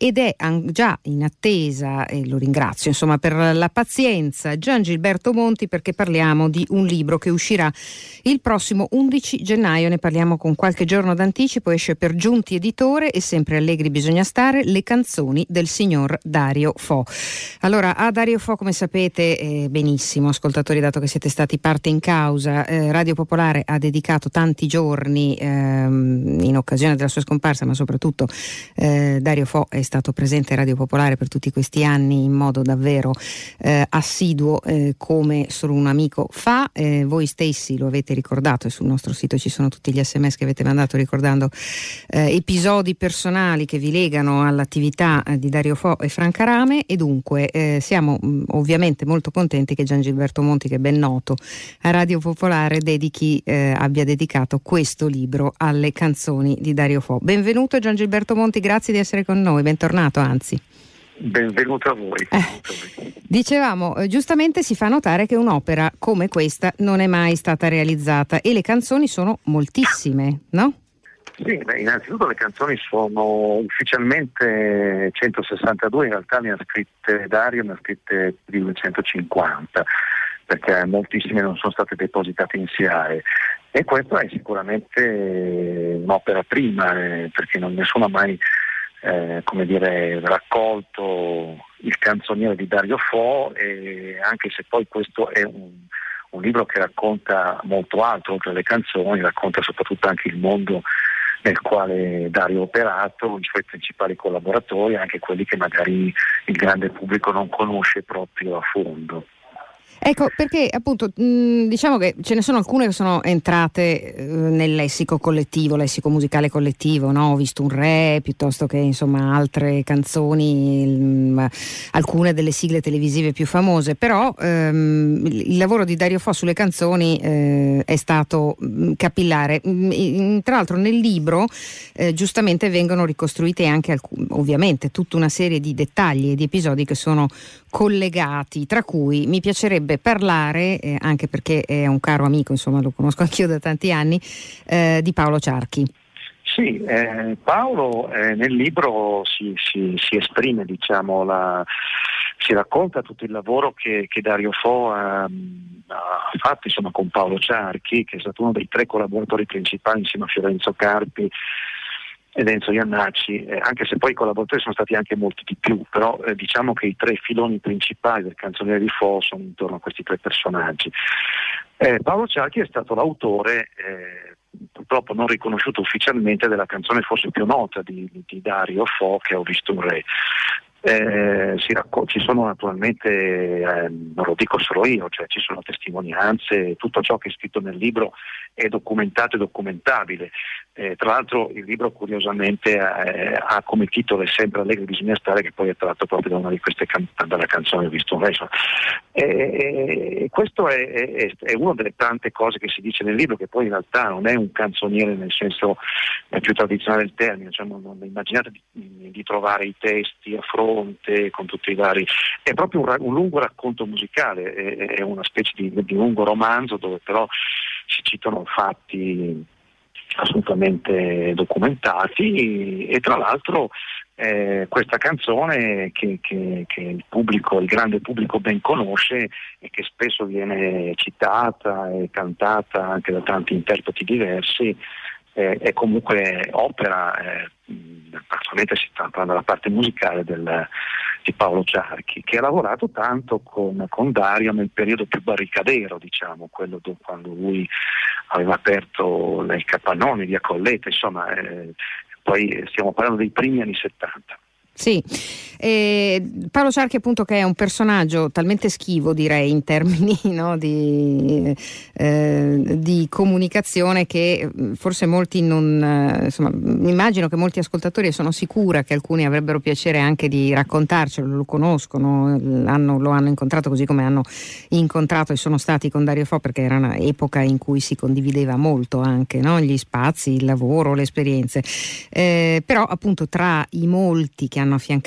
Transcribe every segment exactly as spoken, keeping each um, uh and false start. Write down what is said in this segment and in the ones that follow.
ed è an- già in attesa, e lo ringrazio insomma per la pazienza, Giangilberto Monti, perché parliamo di un libro che uscirà il prossimo undici gennaio, ne parliamo con qualche giorno d'anticipo, esce per Giunti Editore e sempre allegri bisogna stare, Le canzoni del signor Dario Fo. Allora, a Dario Fo, come sapete eh, benissimo, ascoltatori, dato che siete stati parte in causa, eh, Radio Popolare ha dedicato tanti giorni ehm, in occasione della sua scomparsa, ma soprattutto eh, Dario Fo è stato presente a Radio Popolare per tutti questi anni in modo davvero eh, assiduo, eh, come solo un amico fa. Eh, voi stessi lo avete ricordato e sul nostro sito ci sono tutti gli sms che avete mandato ricordando eh, episodi personali che vi legano all'attività eh, di Dario Fo e Franca Rame, e dunque eh, siamo mh, ovviamente molto contenti che Giangilberto Monti, che è ben noto a Radio Popolare, dedichi eh, abbia dedicato questo libro alle canzoni di Dario Fo. Benvenuto Giangilberto Monti, grazie di essere con noi, bentornato anzi. Benvenuto a voi. Eh, dicevamo, eh, giustamente si fa notare che un'opera come questa non è mai stata realizzata e le canzoni sono moltissime, no? Sì, beh, innanzitutto le canzoni sono ufficialmente centosessantadue, in realtà ne ha scritte Dario, ne ha scritte più di duecentocinquanta, perché moltissime non sono state depositate in S I A E, e questa è sicuramente un'opera prima, eh, perché non nessuno ha mai eh, come dire, raccolto il canzoniere di Dario Fo, e anche se poi questo è un, un libro che racconta molto altro oltre alle canzoni, racconta soprattutto anche il mondo nel quale Dario ha operato, i suoi principali collaboratori, anche quelli che magari il grande pubblico non conosce proprio a fondo. Ecco, perché appunto mh, diciamo che ce ne sono alcune che sono entrate eh, nel lessico collettivo, lessico musicale collettivo, no? Ho visto un re, piuttosto che insomma altre canzoni, mh, alcune delle sigle televisive più famose, però ehm, il lavoro di Dario Fo sulle canzoni eh, è stato mh, capillare. Mh, tra l'altro nel libro eh, giustamente vengono ricostruite anche alc- ovviamente tutta una serie di dettagli e di episodi che sono collegati, tra cui mi piacerebbe parlare, eh, anche perché è un caro amico, insomma lo conosco anch'io da tanti anni, eh, di Paolo Ciarchi. Sì, eh, Paolo eh, nel libro si, si, si esprime, diciamo, la, si racconta tutto il lavoro che, che Dario Fo ha, ha fatto insomma con Paolo Ciarchi, che è stato uno dei tre collaboratori principali insieme a Fiorenzo Carpi ed Enzo Iannacci, eh, anche se poi i collaboratori sono stati anche molti di più, però eh, diciamo che i tre filoni principali del canzoniere di Fo sono intorno a questi tre personaggi. Eh, Paolo Ciarchi è stato l'autore, eh, purtroppo non riconosciuto ufficialmente, della canzone forse più nota di, di Dario Fo, che Ho visto un re. Eh, si racco- ci sono naturalmente, eh, non lo dico solo io, cioè ci sono testimonianze, tutto ciò che è scritto nel libro è documentato e documentabile. Eh, tra l'altro il libro curiosamente eh, ha come titolo sempre Allegri bisogna stare, che poi è tratto proprio da una di queste can- dalla canzone Ho visto un re. E questo è, è, è una delle tante cose che si dice nel libro, che poi in realtà non è un canzoniere nel senso eh, più tradizionale del termine, cioè non, non immaginate di, di trovare i testi a fronte con tutti i vari, è proprio un, un lungo racconto musicale, è, è una specie di, di lungo romanzo dove però si citano fatti assolutamente documentati, e tra l'altro eh, questa canzone che, che, che il pubblico, il grande pubblico ben conosce e che spesso viene citata e cantata anche da tanti interpreti diversi, eh, è comunque opera, eh, personalmente si sta parlando della parte musicale del, di Paolo Ciarchi, che ha lavorato tanto con, con Dario nel periodo più barricadero, diciamo, quello do, quando lui aveva aperto il capannone, via Colletta, insomma, eh, poi stiamo parlando dei primi anni settanta. Sì, eh, Paolo Ciarchi appunto, che è un personaggio talmente schivo, direi, in termini no, di, eh, di comunicazione, che forse molti non, eh, insomma, immagino che molti ascoltatori, e sono sicura che alcuni avrebbero piacere anche di raccontarcelo, lo conoscono, hanno, lo hanno incontrato così come hanno incontrato e sono stati con Dario Fo, perché era un'epoca in cui si condivideva molto anche, no, gli spazi, il lavoro, le esperienze, eh, però appunto tra i molti che hanno affiancato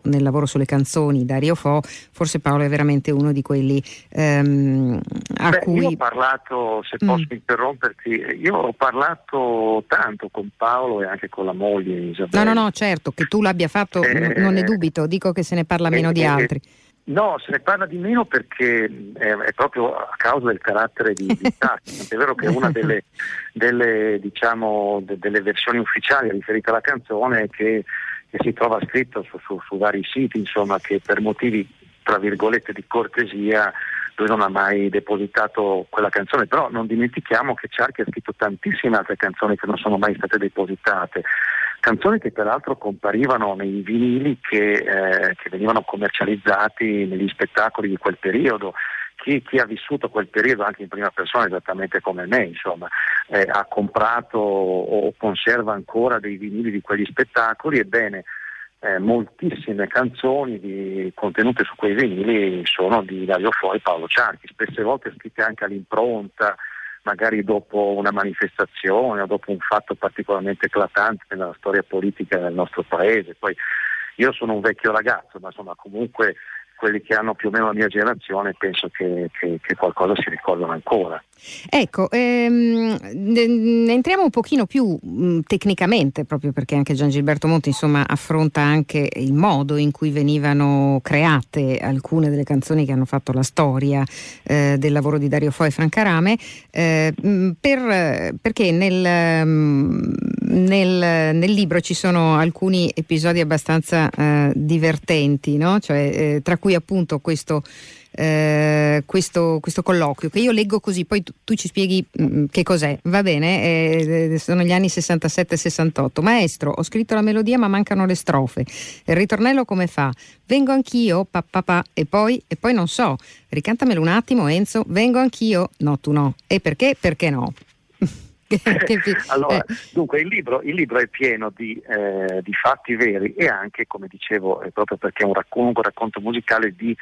nel lavoro sulle canzoni Dario Fo, forse Paolo è veramente uno di quelli ehm, a Beh, cui... Io ho parlato, se posso Mm. interromperti, io ho parlato tanto con Paolo e anche con la moglie No, Isabella. no, no, certo, che tu l'abbia fatto, Eh, n- non ne dubito, dico che se ne parla meno eh, di eh, altri. No, se ne parla di meno perché è, è proprio a causa del carattere di, di Tati. È vero che una delle, delle, diciamo, de- delle versioni ufficiali riferite alla canzone è che, che si trova scritto su, su, su vari siti, insomma, che per motivi tra virgolette di cortesia lui non ha mai depositato quella canzone, però non dimentichiamo che Ciarchi ha scritto tantissime altre canzoni che non sono mai state depositate, canzoni che peraltro comparivano nei vinili che, eh, che venivano commercializzati negli spettacoli di quel periodo. Chi, chi ha vissuto quel periodo anche in prima persona, esattamente come me, insomma, eh, ha comprato o conserva ancora dei vinili di quegli spettacoli. Ebbene, Eh, moltissime canzoni di, contenute su quei vinili sono di Dario Fo e Paolo Ciarchi, spesse volte scritte anche all'impronta, magari dopo una manifestazione o dopo un fatto particolarmente eclatante nella storia politica del nostro paese. Poi io sono un vecchio ragazzo, ma insomma comunque quelli che hanno più o meno la mia generazione penso che, che, che qualcosa si ricordano ancora. Ecco, ehm, ne entriamo un pochino più mh, tecnicamente, proprio perché anche Gian Gilberto Monti insomma affronta anche il modo in cui venivano create alcune delle canzoni che hanno fatto la storia eh, del lavoro di Dario Fo e Franca Rame, eh, mh, per, perché nel, mh, nel, nel libro ci sono alcuni episodi abbastanza eh, divertenti, no? Cioè, eh, tra cui appunto questo Eh, questo, questo colloquio che io leggo così, poi tu, tu ci spieghi mh, che cos'è, va bene? Eh, sono gli anni sessantasette sessantotto. Maestro, ho scritto la melodia ma mancano le strofe, il ritornello come fa? Vengo anch'io, pa, pa, pa. E poi, e poi non so, ricantamelo un attimo Enzo, vengo anch'io, no tu no, e perché? Perché no? che, Allora, eh. dunque il libro, il libro è pieno di, eh, di fatti veri e anche, come dicevo, è proprio perché è un racconto, un racconto musicale di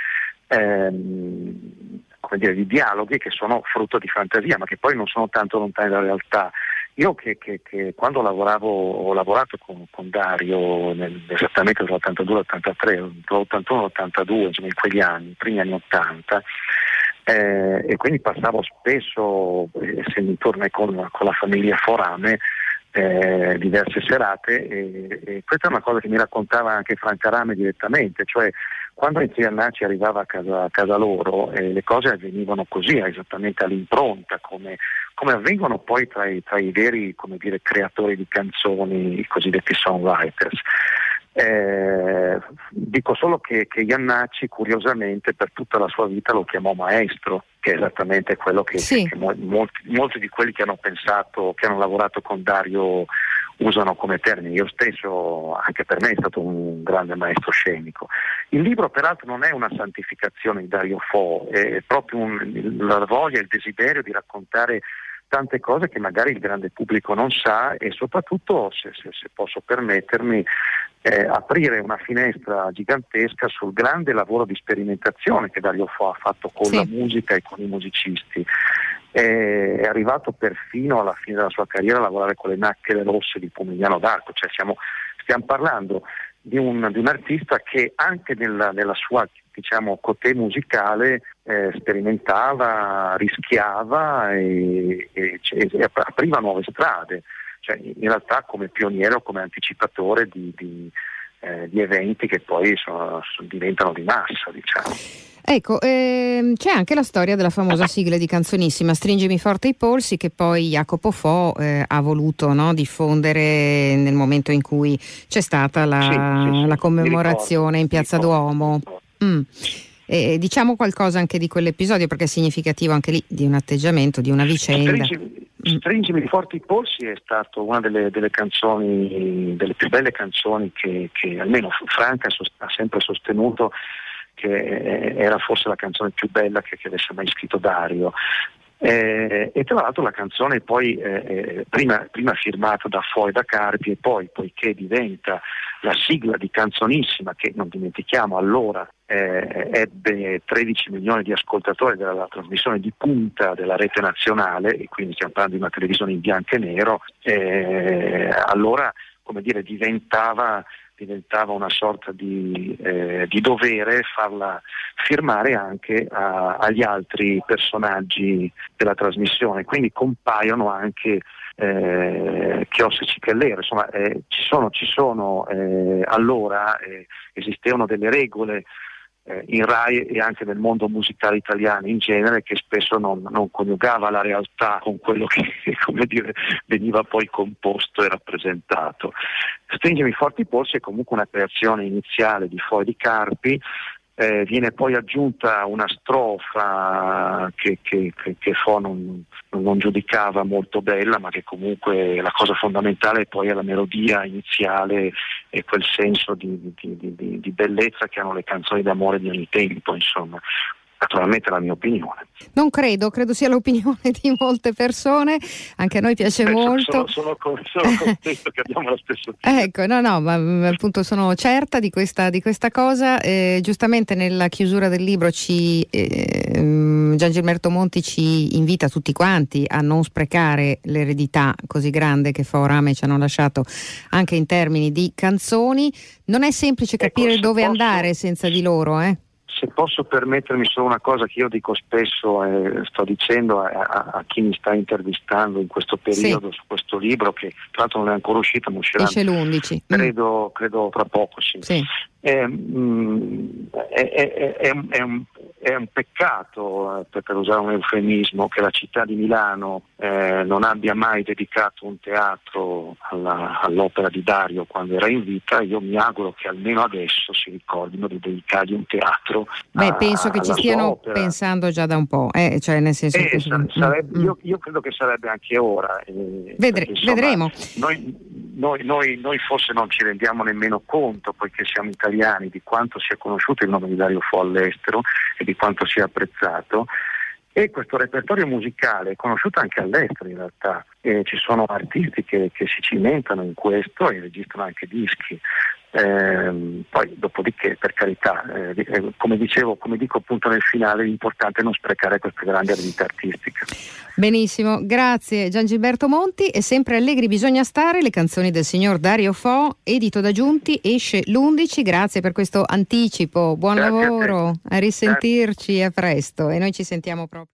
Ehm, come dire, di dialoghi che sono frutto di fantasia, ma che poi non sono tanto lontani dalla realtà. Io che, che, che quando lavoravo, ho lavorato con, con Dario nel, esattamente dall'ottantadue all'ottantatré, dall'ottantuno all'ottantadue, insomma in quegli anni, i primi anni ottanta, eh, e quindi passavo spesso, essendo intorno con, con la famiglia Forame, eh, diverse serate, e, e questa è una cosa che mi raccontava anche Franca Rame direttamente, cioè quando Enziannacci arrivava a casa, a casa loro, eh, le cose avvenivano così, esattamente all'impronta, come, come avvengono poi tra i, tra i veri, come dire, creatori di canzoni, i cosiddetti songwriters. Eh, dico solo che, che Iannacci, curiosamente, per tutta la sua vita lo chiamò maestro, che è esattamente quello che, Sì. che, che molti, molti di quelli che hanno pensato, che hanno lavorato con Dario usano come termine. Io stesso, anche per me, è stato un grande maestro scenico. Il libro peraltro non è una santificazione di Dario Fo, è proprio un, la voglia, il desiderio di raccontare tante cose che magari il grande pubblico non sa, e soprattutto, se, se, se posso permettermi, eh, aprire una finestra gigantesca sul grande lavoro di sperimentazione che Dario Fo ha fatto con Sì. la musica e con i musicisti. È arrivato perfino alla fine della sua carriera a lavorare con le Nacchere Rosse di Pomigliano d'Arco, cioè siamo, stiamo parlando di un, di un artista che anche nella, nella sua, diciamo, côté musicale eh, sperimentava, rischiava e, e, e apriva nuove strade, cioè in realtà come pioniere o come anticipatore di, di, eh, di eventi che poi sono, sono, diventano di massa, diciamo. Ecco, ehm, c'è anche la storia della famosa sigla di Canzonissima, Stringimi forte i polsi, che poi Jacopo Fo eh, ha voluto, no, diffondere nel momento in cui c'è stata la, sì, sì, sì, la commemorazione in Piazza ricordo, Duomo. Mm. E, diciamo qualcosa anche di quell'episodio, perché è significativo anche lì di un atteggiamento, di una vicenda. Stringimi, Stringimi forte i polsi è stato una delle, delle canzoni, delle più belle canzoni che, che almeno Franca ha sempre sostenuto che era forse la canzone più bella che, che avesse mai scritto Dario. Eh, e tra l'altro la canzone poi eh, prima, prima firmata da Fo e da Carpi, e poi, poiché diventa la sigla di Canzonissima, che non dimentichiamo allora eh, ebbe tredici milioni di ascoltatori della, della trasmissione di punta della rete nazionale, e quindi stiamo parlando di una televisione in bianco e nero, eh, allora, come dire, diventava diventava una sorta di, eh, di dovere farla firmare anche a, agli altri personaggi della trasmissione, quindi compaiono anche eh, Chios e Cicchellero, insomma eh, ci sono, ci sono eh, allora eh, esistevano delle regole eh, in Rai e anche nel mondo musicale italiano in genere, che spesso non, non coniugava la realtà con quello che come dire, veniva poi composto e rappresentato. Stringimi forti i polsi è comunque una creazione iniziale di Fo e di Carpi. Eh, viene poi aggiunta una strofa che, che, che, che Fo non, non giudicava molto bella, ma che comunque la cosa fondamentale poi è la melodia iniziale e quel senso di, di, di, di bellezza che hanno le canzoni d'amore di ogni tempo, insomma. Naturalmente la mia opinione. Non credo, credo sia l'opinione di molte persone, anche a noi piace Beh, molto. Sono, sono, sono contento che abbiamo lo stesso tipo. Ecco, no, no, ma appunto sono certa di questa, di questa cosa. Eh, giustamente nella chiusura del libro ci, eh, Gian Gilberto Monti ci invita tutti quanti a non sprecare l'eredità così grande che Fo Rame ci hanno lasciato anche in termini di canzoni. Non è semplice capire ecco, dove posso... andare senza di loro, eh? Se posso permettermi solo una cosa che io dico spesso e eh, sto dicendo a, a, a chi mi sta intervistando in questo periodo, sì, su questo libro, che tra l'altro non è ancora uscito, ma uscirà esce l'undici. Credo, mm. credo tra poco, sì. sì. È, mm, è, è, è, è, un, è un peccato, per, per usare un eufemismo, che la città di Milano eh, non abbia mai dedicato un teatro alla, all'opera di Dario quando era in vita. Io mi auguro che almeno adesso si ricordino di dedicargli un teatro. Beh, a, penso che ci stiano pensando già da un po', eh, cioè nel senso eh, che sarebbe, mm. io, io credo che sarebbe anche ora. Eh, Vedre- perché, insomma, vedremo. Noi, noi, noi, noi forse non ci rendiamo nemmeno conto, poiché siamo italiani, di quanto sia conosciuto il nome di Dario Fo all'estero e di quanto sia apprezzato. E questo repertorio musicale è conosciuto anche all'estero in realtà. Eh, ci sono artisti che, che si cimentano in questo e registrano anche dischi. Eh, poi dopodiché, per carità, eh, come dicevo, come dico appunto nel finale, l'importante è non sprecare questa grande abilità artistica. Benissimo, grazie Gian Gilberto Monti. E sempre allegri bisogna stare, le canzoni del signor Dario Fo, edito da Giunti, esce l'undici. Grazie per questo anticipo, buon Grazie lavoro, a, a risentirci, a presto, e noi ci sentiamo proprio